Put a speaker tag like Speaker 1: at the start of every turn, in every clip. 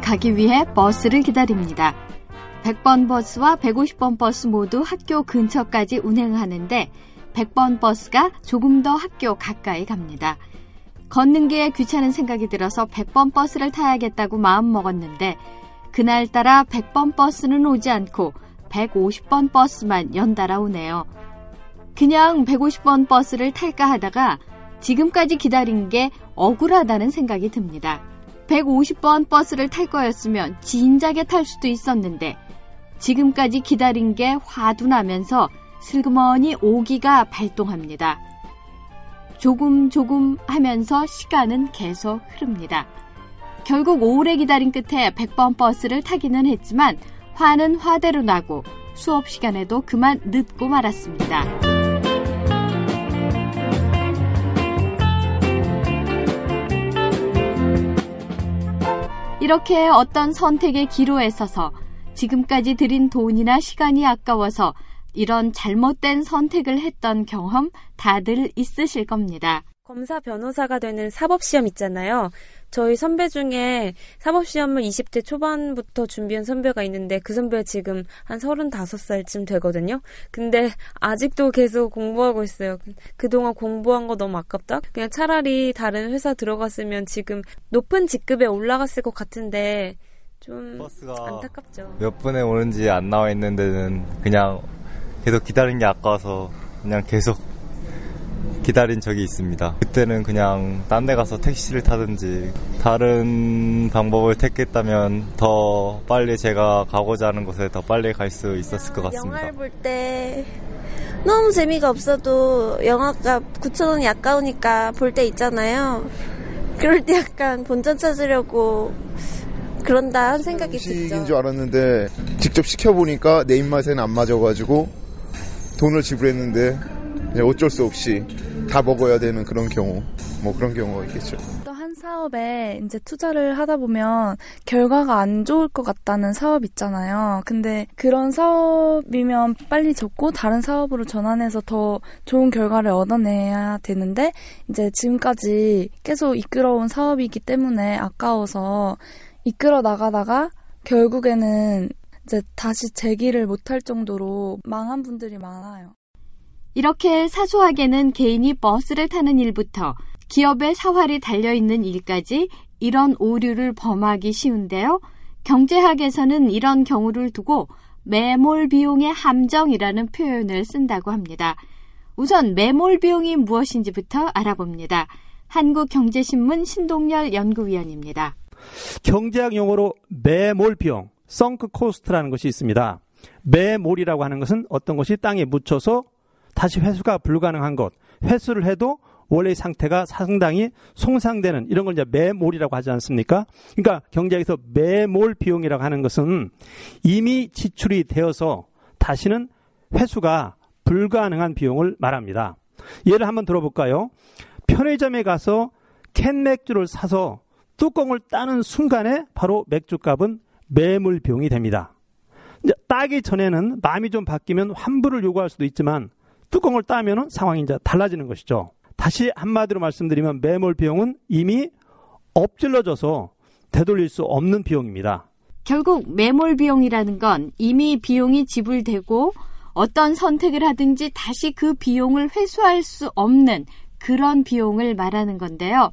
Speaker 1: 가기 위해 버스를 기다립니다. 100번 버스와 150번 버스 모두 학교 근처까지 운행하는데 100번 버스가 조금 더 학교 가까이 갑니다. 걷는 게 귀찮은 생각이 들어서 100번 버스를 타야겠다고 마음먹었는데 그날따라 100번 버스는 오지 않고 150번 버스만 연달아 오네요. 그냥 150번 버스를 탈까 하다가 지금까지 기다린 게 억울하다는 생각이 듭니다. 150번 버스를 탈 거였으면 진작에 탈 수도 있었는데 지금까지 기다린 게 화도 나면서 슬그머니 오기가 발동합니다. 조금 하면서 시간은 계속 흐릅니다. 결국 오래 기다린 끝에 100번 버스를 타기는 했지만 화는 화대로 나고 수업 시간에도 그만 늦고 말았습니다. 이렇게 어떤 선택의 기로에 서서 지금까지 들인 돈이나 시간이 아까워서 이런 잘못된 선택을 했던 경험 다들 있으실 겁니다.
Speaker 2: 검사 변호사가 되는 사법시험 있잖아요. 저희 선배 중에 사법시험을 20대 초반부터 준비한 선배가 있는데 그 선배가 지금 한 35살쯤 되거든요. 근데 아직도 계속 공부하고 있어요. 그동안 공부한 거 너무 아깝다. 그냥 차라리 다른 회사 들어갔으면 지금 높은 직급에 올라갔을 것 같은데 좀 안타깝죠.
Speaker 3: 몇 분에 오는지 안 나와 있는 데는 그냥 계속 기다린 게 아까워서 그냥 계속 기다린 적이 있습니다. 그때는 그냥 딴 데 가서 택시를 타든지 다른 방법을 택했다면 더 빨리 제가 가고자 하는 곳에 더 빨리 갈 수 있었을 것 같습니다.
Speaker 4: 영화를 볼 때 너무 재미가 없어도 영화가 9,000원이 아까우니까 볼 때 있잖아요. 그럴 때 약간 본전 찾으려고 그런다 한 생각이 들죠.
Speaker 5: 음식인 줄 알았는데 직접 시켜보니까 내 입맛에는 안 맞아가지고 돈을 지불했는데 어쩔 수 없이 다 먹어야 되는 그런 경우, 그런 경우가 있겠죠.
Speaker 6: 또 한 사업에 이제 투자를 하다 보면 결과가 안 좋을 것 같다는 사업 있잖아요. 근데 그런 사업이면 빨리 접고 다른 사업으로 전환해서 더 좋은 결과를 얻어내야 되는데 이제 지금까지 계속 이끌어온 사업이기 때문에 아까워서 이끌어 나가다가 결국에는 이제 다시 재기를 못할 정도로 망한 분들이 많아요.
Speaker 1: 이렇게 사소하게는 개인이 버스를 타는 일부터 기업의 사활이 달려있는 일까지 이런 오류를 범하기 쉬운데요. 경제학에서는 이런 경우를 두고 매몰 비용의 함정이라는 표현을 쓴다고 합니다. 우선 매몰 비용이 무엇인지부터 알아봅니다. 한국경제신문 신동열 연구위원입니다.
Speaker 7: 경제학 용어로 매몰 비용, 썬크 코스트라는 것이 있습니다. 매몰이라고 하는 것은 어떤 것이 땅에 묻혀서 다시 회수가 불가능한 것, 회수를 해도 원래의 상태가 상당히 손상되는 이런 걸 이제 매몰이라고 하지 않습니까? 그러니까 경제학에서 매몰 비용이라고 하는 것은 이미 지출이 되어서 다시는 회수가 불가능한 비용을 말합니다. 예를 한번 들어볼까요? 편의점에 가서 캔 맥주를 사서 뚜껑을 따는 순간에 바로 맥주값은 매몰 비용이 됩니다. 이제 따기 전에는 마음이 좀 바뀌면 환불을 요구할 수도 있지만 뚜껑을 따면은 상황이 이제 달라지는 것이죠. 다시 한마디로 말씀드리면 매몰 비용은 이미 엎질러져서 되돌릴 수 없는 비용입니다.
Speaker 1: 결국 매몰 비용이라는 건 이미 비용이 지불되고 어떤 선택을 하든지 다시 그 비용을 회수할 수 없는 그런 비용을 말하는 건데요.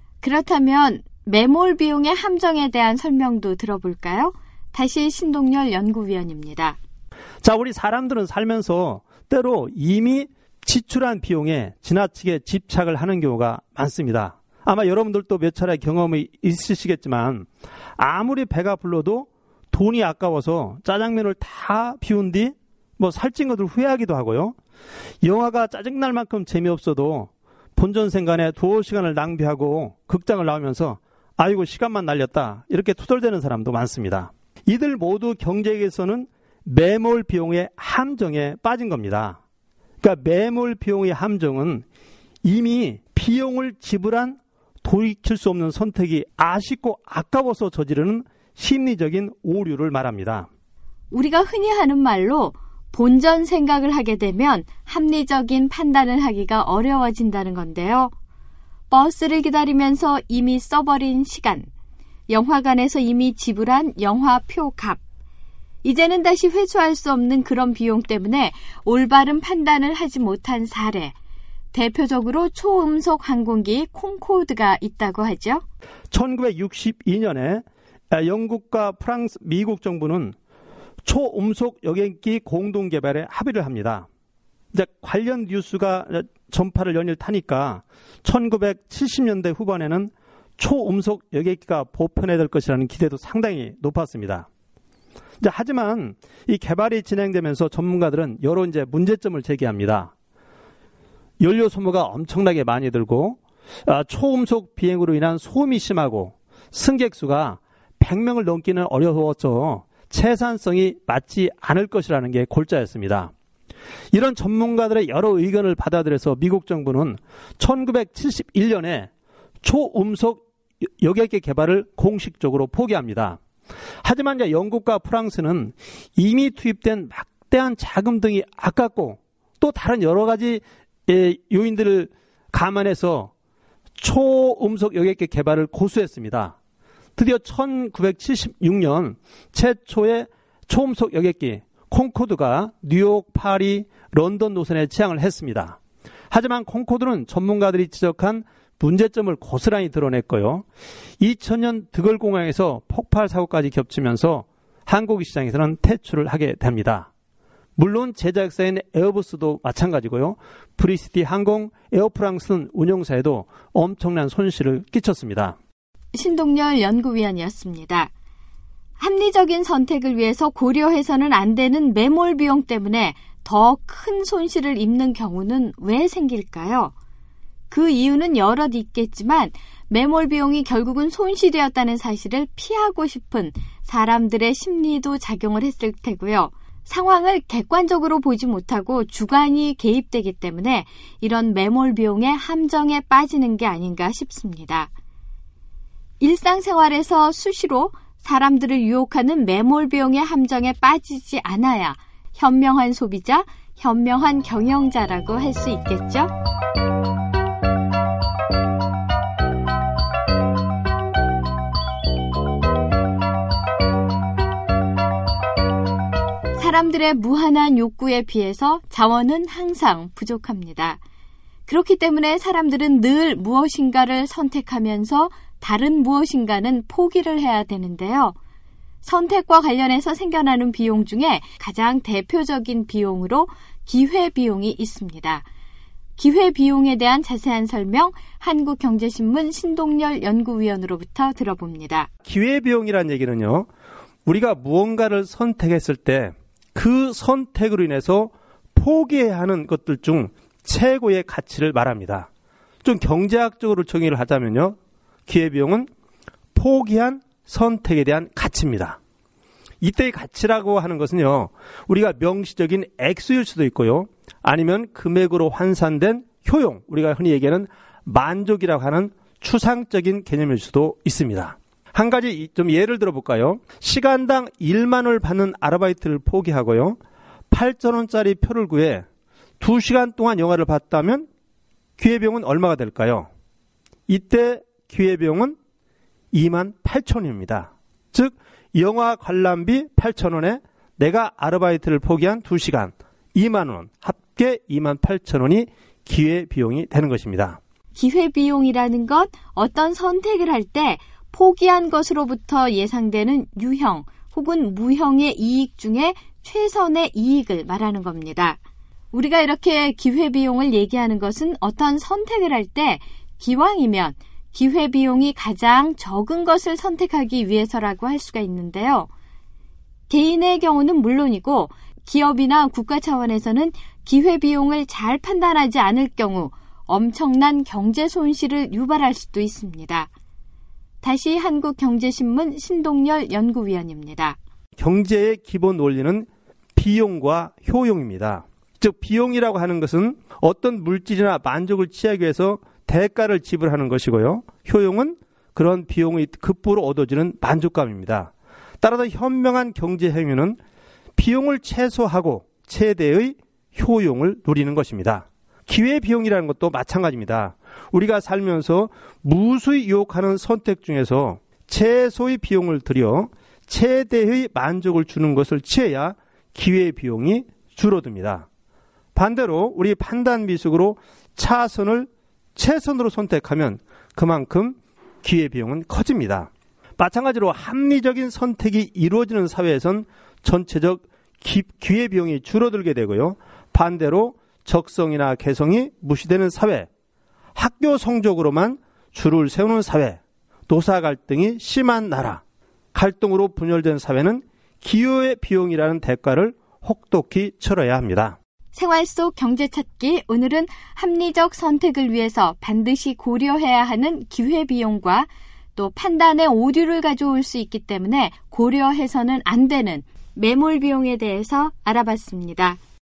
Speaker 1: 그렇다면 매몰 비용의 함정에 대한 설명도 들어볼까요? 다시 신동열 연구위원입니다.
Speaker 7: 자, 우리 사람들은 살면서 때로 이미 지출한 비용에 지나치게 집착을 하는 경우가 많습니다. 아마 여러분들도 몇 차례 경험이 있으시겠지만 아무리 배가 불러도 돈이 아까워서 짜장면을 다 비운 뒤 살찐 것을 후회하기도 하고요. 영화가 짜증날 만큼 재미없어도 본전 생간에 두어 시간을 낭비하고 극장을 나오면서 아이고 시간만 날렸다 이렇게 투덜대는 사람도 많습니다. 이들 모두 경제에서는 매몰 비용의 함정에 빠진 겁니다. 그러니까 매몰 비용의 함정은 이미 비용을 지불한 돌이킬 수 없는 선택이 아쉽고 아까워서 저지르는 심리적인 오류를 말합니다.
Speaker 1: 우리가 흔히 하는 말로 본전 생각을 하게 되면 합리적인 판단을 하기가 어려워진다는 건데요. 버스를 기다리면서 이미 써버린 시간, 영화관에서 이미 지불한 영화표 값. 이제는 다시 회수할 수 없는 그런 비용 때문에 올바른 판단을 하지 못한 사례. 대표적으로 초음속 항공기 콩코드가 있다고 하죠.
Speaker 7: 1962년에 영국과 프랑스, 미국 정부는 초음속 여객기 공동 개발에 합의를 합니다. 이제 관련 뉴스가 전파를 연일 타니까 1970년대 후반에는 초음속 여객기가 보편화될 것이라는 기대도 상당히 높았습니다. 하지만 이 개발이 진행되면서 전문가들은 여러 문제점을 제기합니다. 연료 소모가 엄청나게 많이 들고 초음속 비행으로 인한 소음이 심하고 승객 수가 100명을 넘기는 어려워서 채산성이 맞지 않을 것이라는 게 골자였습니다. 이런 전문가들의 여러 의견을 받아들여서 미국 정부는 1971년에 초음속 여객기 개발을 공식적으로 포기합니다. 하지만 영국과 프랑스는 이미 투입된 막대한 자금 등이 아깝고 또 다른 여러 가지 요인들을 감안해서 초음속 여객기 개발을 고수했습니다. 드디어 1976년 최초의 초음속 여객기 콩코드가 뉴욕, 파리, 런던 노선에 취항을 했습니다. 하지만 콩코드는 전문가들이 지적한 문제점을 고스란히 드러냈고요. 2000년 드걸공항에서 폭발 사고까지 겹치면서 한국 시장에서는 퇴출을 하게 됩니다. 물론 제작사인 에어버스도 마찬가지고요. 브리티시 항공, 에어프랑스는 운영사에도 엄청난 손실을 끼쳤습니다.
Speaker 1: 신동열 연구위원이었습니다. 합리적인 선택을 위해서 고려해서는 안 되는 매몰 비용 때문에 더 큰 손실을 입는 경우는 왜 생길까요? 그 이유는 여럿 있겠지만 매몰 비용이 결국은 손실이었다는 사실을 피하고 싶은 사람들의 심리도 작용을 했을 테고요. 상황을 객관적으로 보지 못하고 주관이 개입되기 때문에 이런 매몰 비용의 함정에 빠지는 게 아닌가 싶습니다. 일상생활에서 수시로 사람들을 유혹하는 매몰 비용의 함정에 빠지지 않아야 현명한 소비자, 현명한 경영자라고 할 수 있겠죠? 사람들의 무한한 욕구에 비해서 자원은 항상 부족합니다. 그렇기 때문에 사람들은 늘 무엇인가를 선택하면서 다른 무엇인가는 포기를 해야 되는데요. 선택과 관련해서 생겨나는 비용 중에 가장 대표적인 비용으로 기회비용이 있습니다. 기회비용에 대한 자세한 설명 한국경제신문 신동열 연구위원으로부터 들어봅니다.
Speaker 7: 기회비용이라는 얘기는요. 우리가 무언가를 선택했을 때 그 선택으로 인해서 포기해야 하는 것들 중 최고의 가치를 말합니다. 좀 경제학적으로 정의를 하자면요. 기회비용은 포기한 선택에 대한 가치입니다. 이때의 가치라고 하는 것은요. 우리가 명시적인 액수일 수도 있고요. 아니면 금액으로 환산된 효용, 우리가 흔히 얘기하는 만족이라고 하는 추상적인 개념일 수도 있습니다. 한 가지 좀 예를 들어볼까요? 시간당 1만 원을 받는 아르바이트를 포기하고요. 8,000원짜리 표를 구해 2시간 동안 영화를 봤다면 기회비용은 얼마가 될까요? 이때 기회비용은 28,000원입니다. 즉 영화 관람비 8,000원에 내가 아르바이트를 포기한 2시간 2만 원, 합계 28,000원이 기회비용이 되는 것입니다.
Speaker 1: 기회비용이라는 것, 어떤 선택을 할 때 포기한 것으로부터 예상되는 유형 혹은 무형의 이익 중에 최선의 이익을 말하는 겁니다. 우리가 이렇게 기회비용을 얘기하는 것은 어떤 선택을 할 때 기왕이면 기회비용이 가장 적은 것을 선택하기 위해서라고 할 수가 있는데요. 개인의 경우는 물론이고 기업이나 국가 차원에서는 기회비용을 잘 판단하지 않을 경우 엄청난 경제 손실을 유발할 수도 있습니다. 다시 한국경제신문 신동열 연구위원입니다.
Speaker 7: 경제의 기본 원리는 비용과 효용입니다. 즉 비용이라고 하는 것은 어떤 물질이나 만족을 취하기 위해서 대가를 지불하는 것이고요. 효용은 그런 비용이 급부로 얻어지는 만족감입니다. 따라서 현명한 경제 행위는 비용을 최소화하고 최대의 효용을 누리는 것입니다. 기회비용이라는 것도 마찬가지입니다. 우리가 살면서 무수히 유혹하는 선택 중에서 최소의 비용을 들여 최대의 만족을 주는 것을 취해야 기회비용이 줄어듭니다. 반대로 우리 판단 미숙으로 차선을 최선으로 선택하면 그만큼 기회비용은 커집니다. 마찬가지로 합리적인 선택이 이루어지는 사회에선 전체적 기회비용이 줄어들게 되고요. 반대로 적성이나 개성이 무시되는 사회, 학교 성적으로만 줄을 세우는 사회, 노사 갈등이 심한 나라, 갈등으로 분열된 사회는 기회의 비용이라는 대가를 혹독히 치러야 합니다.
Speaker 1: 생활 속 경제 찾기, 오늘은 합리적 선택을 위해서 반드시 고려해야 하는 기회비용과 또 판단에 오류를 가져올 수 있기 때문에 고려해서는 안 되는 매몰 비용에 대해서 알아봤습니다.